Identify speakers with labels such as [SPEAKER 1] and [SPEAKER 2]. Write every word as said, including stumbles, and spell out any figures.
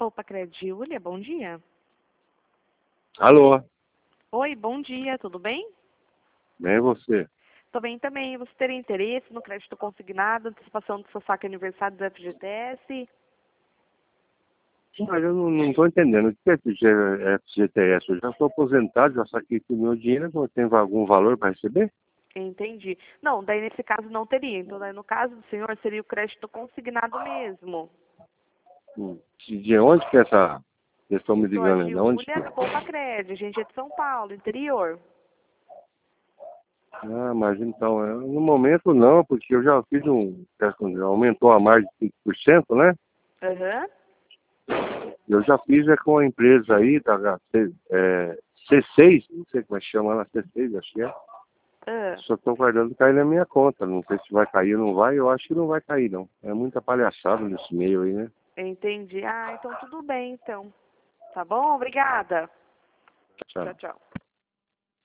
[SPEAKER 1] Poupa Crédito, Júlia, bom dia.
[SPEAKER 2] Alô,
[SPEAKER 1] Oi, bom dia, tudo bem?
[SPEAKER 2] bem você?
[SPEAKER 1] Tô bem também. Você teria interesse no crédito consignado, antecipação do seu saque aniversário do F G T S?
[SPEAKER 2] Mas eu não estou entendendo. O que é F G T S? Eu já estou aposentado, já saquei todo o meu dinheiro, não tem algum valor para receber?
[SPEAKER 1] Entendi. Não, daí nesse caso não teria. Então, daí no caso do senhor, seria o crédito consignado mesmo.
[SPEAKER 2] Hum. De de onde que é essa... Vocês estão me
[SPEAKER 1] Sou a
[SPEAKER 2] ligando? De onde que
[SPEAKER 1] Júlia
[SPEAKER 2] é?
[SPEAKER 1] Poupa Crédito, a gente é de São Paulo, interior.
[SPEAKER 2] Ah, mas então, é, no momento não, porque eu já fiz um... Aumentou a mais de cinco por cento, né?
[SPEAKER 1] Aham.
[SPEAKER 2] Eu já fiz é com a empresa aí, da C, é, C seis, não sei como é que chama lá, C seis, acho que é.
[SPEAKER 1] Ah,
[SPEAKER 2] Só estou guardando cair na minha conta. Não sei se vai cair ou não vai. Eu acho que não vai cair, não. É muita palhaçada nesse meio aí, né?
[SPEAKER 1] entendi. Ah, então tudo bem, então. Tá bom? Obrigada.
[SPEAKER 2] Tchau.
[SPEAKER 1] Tchau, tchau.